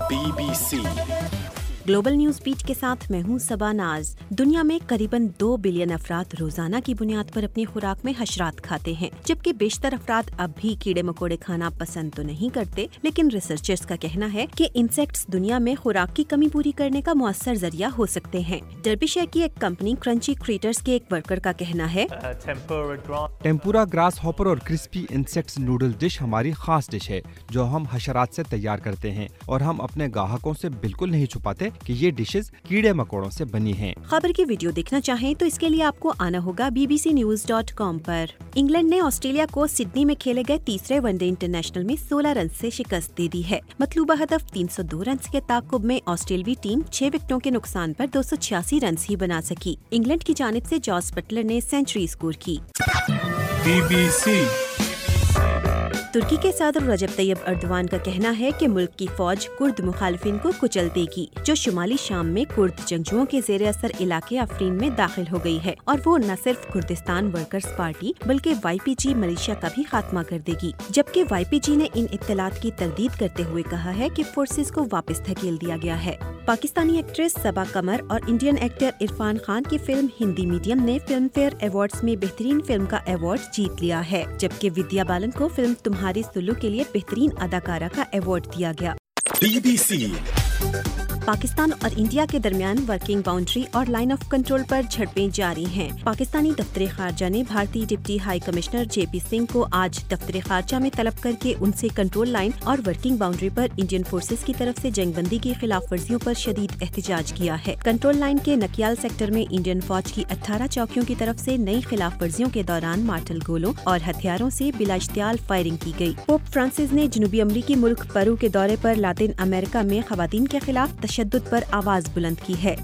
BBC global news beat के साथ मैं हूं सबा नाज। दुनिया में करीबन 2 बिलियन अफराद रोजाना की बुनियाद पर अपनी खुराक में हशरात खाते हैं, जबकि बेशतर अफराद अब भी कीड़े मकोड़े खाना पसंद तो नहीं करते। लेकिन रिसर्चर्स का कहना है कि इंसेक्ट्स दुनिया में खुराक की कमी पूरी करने का मुअस्सर जरिया हो सकते हैं। डर्बीशायर की एक कंपनी क्रंची क्रीटर्स के एक वर्कर का कहना है, टेम्पुरा ग्रास हॉपर और क्रिस्पी इंसेक्ट्स नूडल डिश हमारी खास डिश है जो हम हशरात से तैयार करते हैं, और हम अपने ग्राहकों से बिल्कुल नहीं छुपाते कि ये डिशेस कीड़े मकोड़ों से बनी हैं। खबर की वीडियो देखना चाहें तो इसके लिए आपको आना होगा bbcnews.com पर। इंग्लैंड ने ऑस्ट्रेलिया को सिडनी में खेले गए तीसरे वनडे इंटरनेशनल में 16 रन से शिकस्त दे दी है। मतलूबा हदफ 302 रन के ताकुब में ऑस्ट्रेलवी टीम 6 विकेटों के नुकसान पर 286 रन ही बना सकी। इंग्लैंड की जानिब से जॉस बटलर ने सेंचुरी स्कोर की। BBC तुर्की के सदर रजब तैयब अर्दवान का कहना है कि मुल्क की फौज कुर्द मुखालिफिन को कुचल देगी, जो शुमाली शाम में कुर्द जंगजुओं के ज़ेरे असर इलाके अफरीन में दाखिल हो गई है, और वो न सिर्फ कुर्दिस्तान वर्कर्स पार्टी बल्कि YPG मलेशिया का भी खात्मा कर देगी। जबकि YPG ने इन इत्तलात की तरदीद करते हुए कहा है कि फोर्सेस को वापस धकेल दिया गया है। पाकिस्तानी एक्ट्रेस सबा कमर और इंडियन एक्टर इरफान खान की फिल्म हिंदी मीडियम ने फिल्म फेयर अवार्ड्स में बेहतरीन फिल्म का अवार्ड जीत लिया है, जबकि विद्या बालन को फिल्म तुम्हारी सुल्लू के लिए बेहतरीन अदाकारा का अवार्ड दिया गया। BBC पाकिस्तान और इंडिया के दरमियान वर्किंग बाउंड्री और लाइन ऑफ कंट्रोल पर झड़पें जारी हैं। पाकिस्तानी दफ्तर खारजा ने भारतीय deputy high commissioner JP Singh को आज दफ्तर खारजा में तलब करके उनसे कंट्रोल लाइन और वर्किंग बाउंड्री पर इंडियन फोर्सेस की तरफ से जंगबंदी की खिलाफ वर्जियों पर शदीद एहतजाज किया है। कंट्रोल लाइन के नकियाल सेक्टर में इंडियन फौज की 18 चौकियों की तरफ से नई खिलाफ वर्जियों के दौरान मार्टल गोलों और हथियारों से बिला इश्तियाल फायरिंग की गई। पोप फ्रांसिस ने जनूबी अमरीकी मुल्क पेरू के दौरे पर लातिन अमेरिका में खवातीन के खिलाफ तशद्दुद पर आवाज बुलंद की है।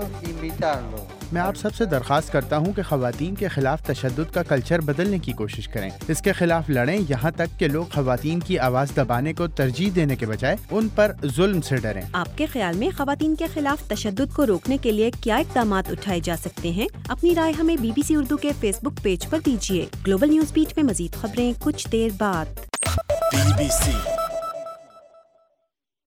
मैं आप सबसे दरख्वास्त करता हूं कि खवातीन के खिलाफ तशद्दुद का कल्चर बदलने की कोशिश करें, इसके खिलाफ लड़ें, यहाँ तक कि लोग खवातीन की आवाज दबाने को तरजीह देने के बजाय उन पर जुल्म से डरें। आपके ख्याल में खवातीन के खिलाफ तशद्दुद को रोकने के लिए क्या इक़दाम उठाए जा सकते हैं? अपनी राय हमें BBC उर्दू के फेसबुक पेज पर दीजिए। ग्लोबल न्यूज बीट में मजीद खबरें कुछ देर बाद। BBC